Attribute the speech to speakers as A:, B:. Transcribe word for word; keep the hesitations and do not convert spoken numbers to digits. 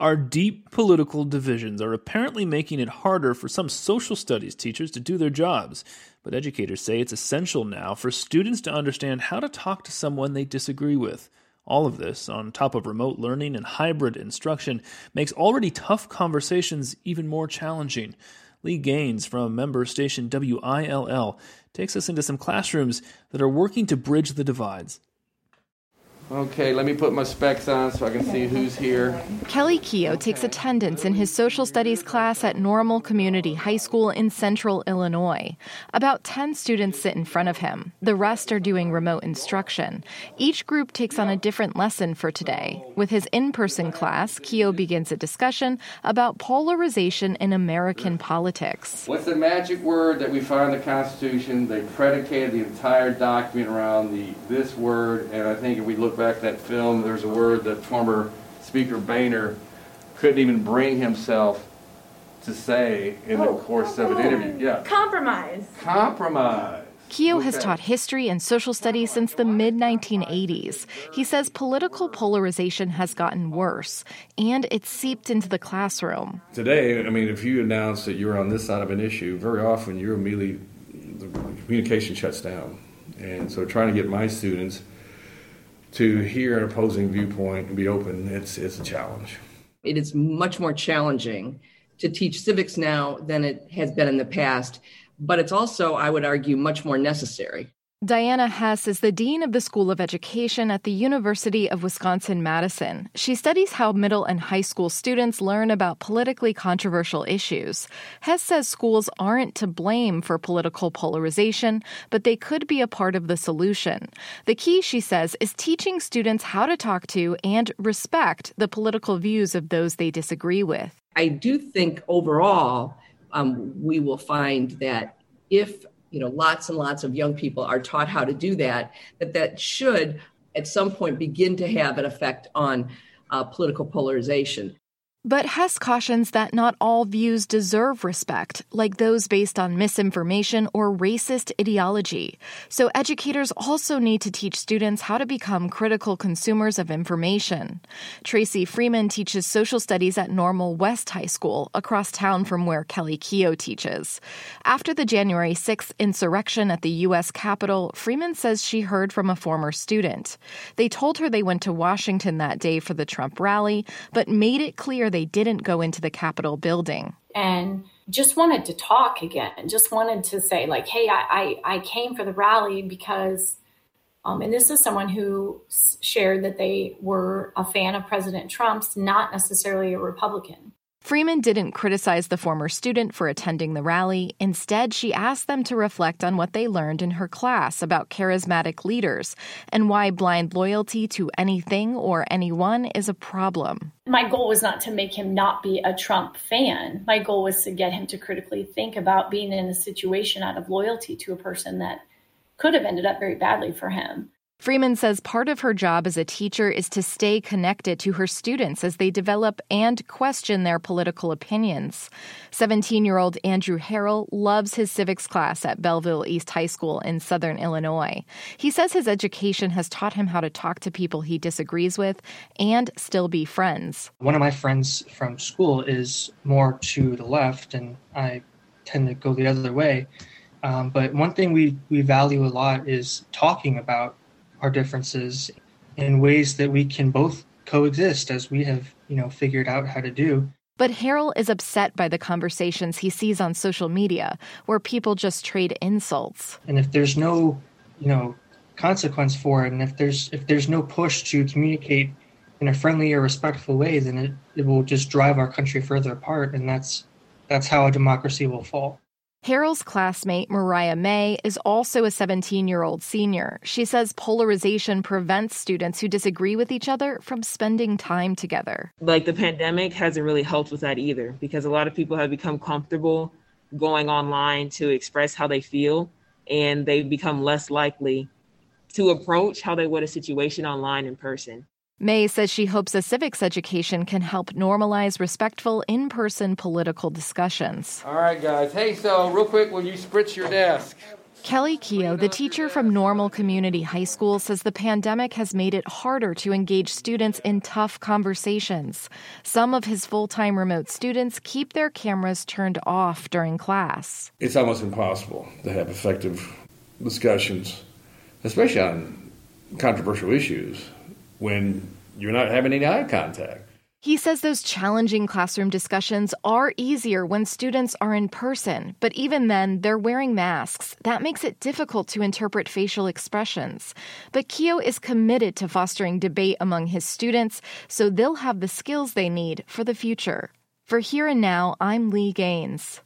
A: Our deep political divisions are apparently making it harder for some social studies teachers to do their jobs, but educators say it's essential now for students to understand how to talk to someone they disagree with. All of this, on top of remote learning and hybrid instruction, makes already tough conversations even more challenging. Lee Gaines from member station W I L L takes us into some classrooms that are working to bridge the divides.
B: Okay, let me put my specs on so I can see who's here.
C: Kelly Keogh takes attendance in his social studies class at Normal Community High School in central Illinois. About ten students sit in front of him. The rest are doing remote instruction. Each group takes on a different lesson for today. With his in-person class, Keogh begins a discussion about polarization in American politics.
B: What's the magic word that we find in the Constitution? They predicated the entire document around the this word, and I think if we look back at that film, there's a word that former Speaker Boehner couldn't even bring himself to say in the course of an interview. Yeah.
D: Compromise.
B: Compromise.
C: Keogh
B: Okay.
C: has taught history and social studies since the mid nineteen eighties. He says political polarization has gotten worse, and it's seeped into the classroom.
B: Today, I mean, if you announce that you're on this side of an issue, very often you're immediately, the communication shuts down. And so trying to get my students to hear an opposing viewpoint and be open, it's it's a challenge.
E: It is much more challenging to teach civics now than it has been in the past, but it's also, I would argue, much more necessary.
C: Diana Hess is the dean of the School of Education at the University of Wisconsin-Madison. She studies how middle and high school students learn about politically controversial issues. Hess says schools aren't to blame for political polarization, but they could be a part of the solution. The key, she says, is teaching students how to talk to and respect the political views of those they disagree with.
E: I do think overall um, we will find that if you know, lots and lots of young people are taught how to do that, that that should at some point begin to have an effect on uh, political polarization.
C: But Hess cautions that not all views deserve respect, like those based on misinformation or racist ideology. So educators also need to teach students how to become critical consumers of information. Tracy Freeman teaches social studies at Normal West High School, across town from where Kelly Keogh teaches. After the January sixth insurrection at the U S Capitol, Freeman says she heard from a former student. They told her they went to Washington that day for the Trump rally, but made it clear they didn't go into the Capitol building.
D: And just wanted to talk again, just wanted to say, like, hey, I, I, I came for the rally because, um, and this is someone who shared that they were a fan of President Trump's, not necessarily a Republican.
C: Freeman didn't criticize the former student for attending the rally. Instead, she asked them to reflect on what they learned in her class about charismatic leaders and why blind loyalty to anything or anyone is a problem.
D: My goal was not to make him not be a Trump fan. My goal was to get him to critically think about being in a situation out of loyalty to a person that could have ended up very badly for him.
C: Freeman says part of her job as a teacher is to stay connected to her students as they develop and question their political opinions. seventeen-year-old Andrew Harrell loves his civics class at Belleville East High School in southern Illinois. He says his education has taught him how to talk to people he disagrees with and still be friends.
F: One of my friends from school is more to the left, and I tend to go the other way. Um, but one thing we, we value a lot is talking about our differences in ways that we can both coexist, as we have, you know, figured out how to do.
C: But Harrell is upset by the conversations he sees on social media, where people just trade insults.
F: And if there's no, you know, consequence for it, and if there's if there's no push to communicate in a friendly or respectful way, then it, it will just drive our country further apart, and that's that's how a democracy will fall.
C: Harrell's classmate, Mariah May, is also a seventeen-year-old senior. She says polarization prevents students who disagree with each other from spending time together.
G: Like, the pandemic hasn't really helped with that either, because a lot of people have become comfortable going online to express how they feel, and they've become less likely to approach how they would a situation online in person.
C: May says she hopes a civics education can help normalize respectful in-person political discussions.
B: All right, guys. Hey, so real quick, will you spritz your desk?
C: Kelly Keogh, the teacher from Normal Community High School, says the pandemic has made it harder to engage students in tough conversations. Some of his full-time remote students keep their cameras turned off during class.
B: It's almost impossible to have effective discussions, especially on controversial issues, when you're not having any eye contact.
C: He says those challenging classroom discussions are easier when students are in person, but even then, they're wearing masks. That makes it difficult to interpret facial expressions. But Keogh is committed to fostering debate among his students, so they'll have the skills they need for the future. For Here and Now, I'm Lee Gaines.